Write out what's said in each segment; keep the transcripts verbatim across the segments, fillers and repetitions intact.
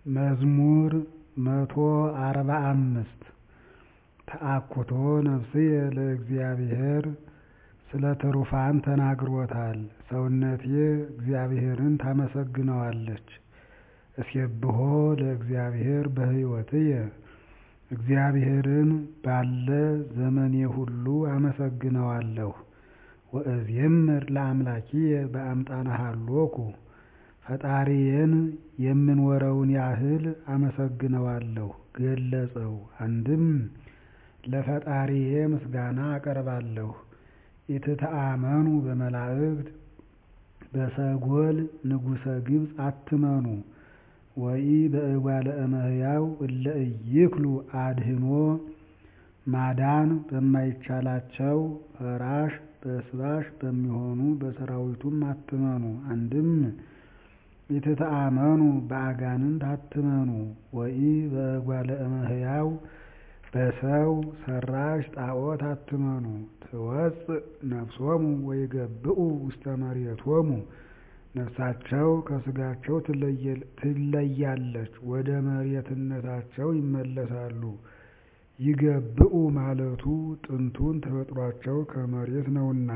መዝሙር መቶ አርባ አምስት ተአኩቶ ነፍስየ ለእግዚአብሔር ስለ ትሩፋን ተናግሮታል። ሰውነቴ እግዚአብሔርን ታመሰግነዋለች። እስየብሖ ለእግዚአብሔር በሕይወትየ እግዚአብሔርን ባለ ዘመኔ ሁሉ አመሰግነዋለሁ። ወእዜምር ለአምላኪየ በአምጣነ ሀሎኩ ፈጣሪዬን የምኖረውን ያህል አመሰግነዋለሁ ገለጸው። አንድም ለፈጣሪዬ ምስጋና አቀርባለሁ። ኢትተአመኑ በመላእክት በሰጎል ንጉሠ ግብፅ አትመኑ። ወኢ በእጓለ እመሕያው እለ ኢይክሉ አድኅኖ ማዳን በማይቻላቸው ፈራሽ በስባሽ በሚሆኑ በሰራዊቱም አትመኑ። አንድም ኢትተአመኑ በአጋንንት አትመኑ። ወኢ በእጓለ እመሕያው በሰው ሰራሽ ጣዖት አትመኑ። ትወፅእ ነፍሶሙ ወይገብኡ ውስተ መሬቶሙ ነፍሳቸው ከሥጋቸው ትለያለች፣ ወደ መሬትነታቸው ይመለሳሉ። ይገብኡ ማለቱ ጥንቱን ተፈጥሯቸው ከመሬት ነውና።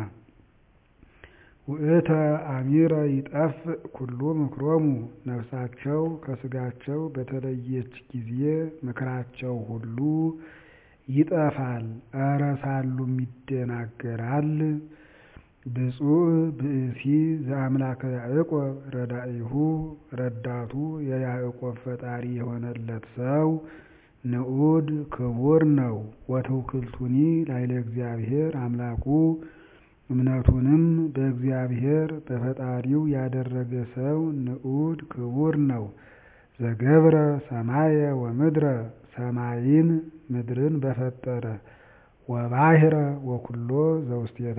ውእተ አሚረ ይጠፍእ ኩሉ ምክሮሙ ነፍሳቸው ከሥጋቸው በተለየች ጊዜ ምክራቸው ሁሉ ይጠፋል። ኧረ ሳሉም ይደናገራል። ብፁዕ ብእሲ ዘአምላከ ያዕቆብ ረዳኢሁ ረዳቱ የያዕቆብ ፈጣሪ የሆነለት ሰው ንዑድ ክቡር ነው። ወትውክልቱኒ ላዕለ እግዚአብሔር አምላኩ እምነቱንም በእግዚአብሔር በፈጣሪው ያደረገ ሰው ንዑድ ክቡር ነው። ዘገብረ ሰማየ ወምድረ ሰማይን ምድርን በፈጠረ ወባሕረ ወኩሎ ዘውስቴታ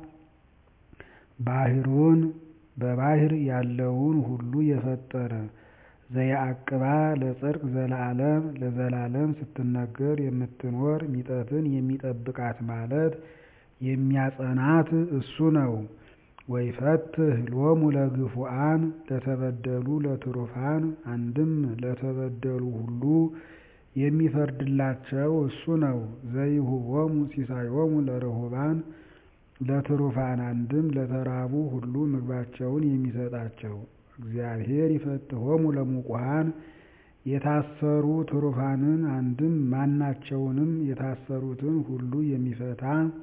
ባሕሩን በባሕር ያለውን ሁሉ የፈጠረ ዘያዕቅባ ለጽድቅ ዘለዓለም ለዘላለም ስትነገር የምትኖር ሚጠትን የሚጠብቃት ማለት የሚያጸናት እሱ ነው። ወይፈትሕ ሎሙ ለግፉአን ለተበደሉ ለትሩፋን አንድም ለተበደሉ ሁሉ የሚፈርድላቸው እሱ ነው። ዘይሁቦሙ ሲሳዮሙ ለርሁባን ለትሩፋን አንድም ለተራቡ ሁሉ ምግባቸውን የሚሰጣቸው። እግዚአብሔር ይፈትሖሙ ለሙቁሃን የታሰሩ ትሩፋንን አንድም ማናቸውንም የታሰሩትን ሁሉ የሚፈታ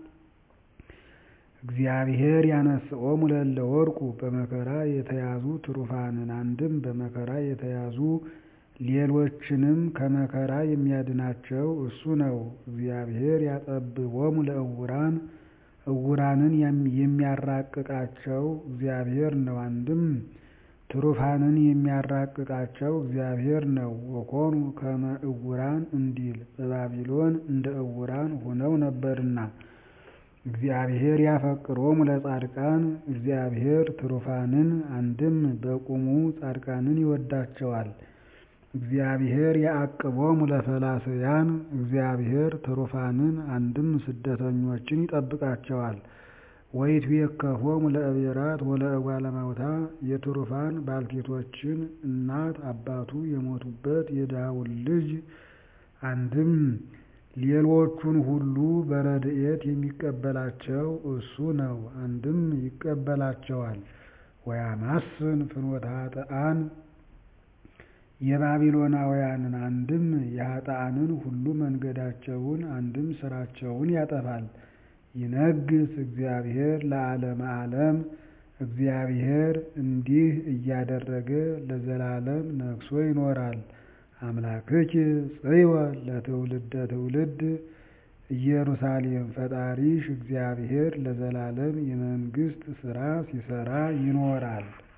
እግዚአብሔር ያነስኦሙ ለእለ ወድቁ በመከራ የተያዙ ትሩፋንን አንድም በመከራ የተያዙ ሌሎችንም ከመከራ የሚያድናቸው እሱ ነው። እግዚአብሔር ያጠብቦሙ ለዕውራን ዕውራንን የሚያራቅቃቸው እግዚአብሔር ነው። አንድም ትሩፋንን የሚያራቅቃቸው እግዚአብሔር ነው። ወኮኑ ከመ ዕውራን እንዲል በባቢሎን እንደ ዕውራን ሆነው ነበርና። እግዚአብሔር ያፈቅሮሙ ለጻድቃን እግዚአብሔር ትሩፋንን አንድም በቁሙ ጻድቃንን ይወዳቸዋል። እግዚአብሔር ያዕቅቦሙ ለፈላስያን እግዚአብሔር ትሩፋንን አንድም ስደተኞችን ይጠብቃቸዋል። ወይትዌከፎሙ ለእብየራት ወለእጓለ እመሕያው የትሩፋን ባልቴቶችን እናት አባቱ የሞቱበት የድሃውን ልጅ አንድም ሌሎቹን ሁሉ በረድኤት የሚቀበላቸው እሱ ነው። አንድም ይቀበላቸዋል። ወያማስን ፍኖተ ኃጥኣን የባቢሎናውያንን አንድም የኃጥኣንን ሁሉ መንገዳቸውን አንድም ስራቸውን ያጠፋል። ይነግስ እግዚአብሔር ለዓለመ ዓለም እግዚአብሔር እንዲህ እያደረገ ለዘላለም ነግሶ ይኖራል። አምላክኪ ጽዮን ለትውልደ ትውልድ ኢየሩሳሌም ፈጣሪሽ እግዚአብሔር ለዘላለም የመንግስት ሥራ ሲሰራ ይኖራል።